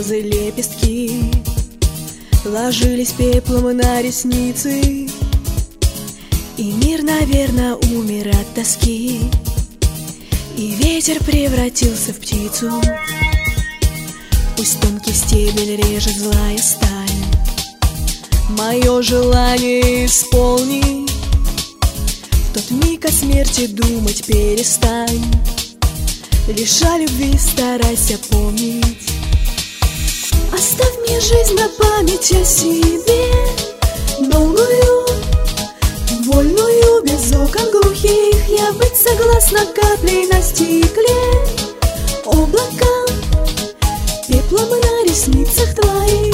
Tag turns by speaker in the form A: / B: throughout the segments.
A: розы лепестки ложились пеплом на ресницы, и мир, наверное, умер от тоски, и ветер превратился в птицу. Пусть тонкий стебель режет злая сталь, мое желание исполни. В тот миг о смерти думать перестань, лишь о любви старайся помнить. Оставь мне жизнь на память о себе, долгую, вольную, без окон глухих. Я быть согласна каплей на стекле, облаком, пеплом на ресницах твоих.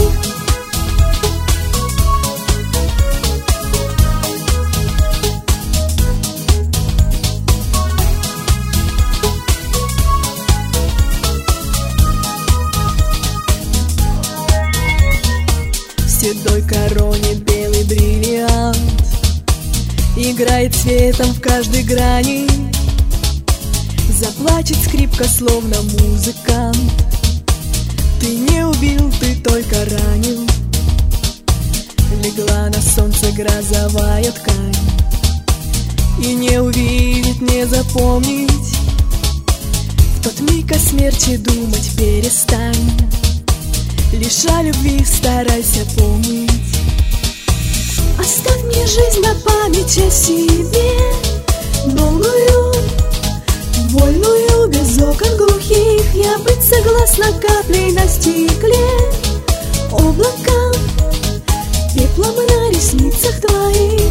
A: В седой короне белый бриллиант играет цветом в каждой грани. Заплачет скрипка, словно музыкант. Ты не убил, ты только ранил. Легла на солнце грозовая ткань, и не увидеть, не запомнить. В тот миг о смерти думать перестань, лишь о любви старайся помнить. Оставь мне жизнь на память о себе, долгую, вольную, без окон глухих. Я быть согласна каплей на стекле, облаком, пеплом на ресницах твоих.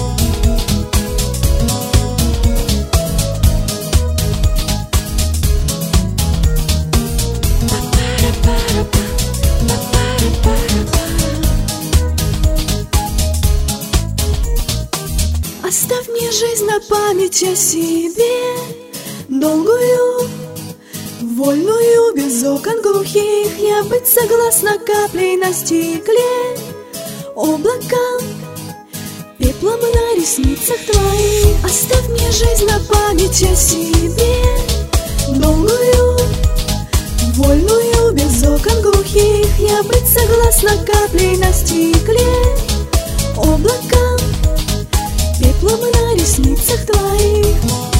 A: Оставь мне жизнь на память о себе, долгую, вольную, без окон глухих. Я быть согласна каплей на стекле, облаком, пеплом на ресницах твоих. Оставь мне жизнь на память о себе, долгую, вольную, без окон глухих. Я быть согласна каплей на стекле, облаком, пеплом на ресницах твоих.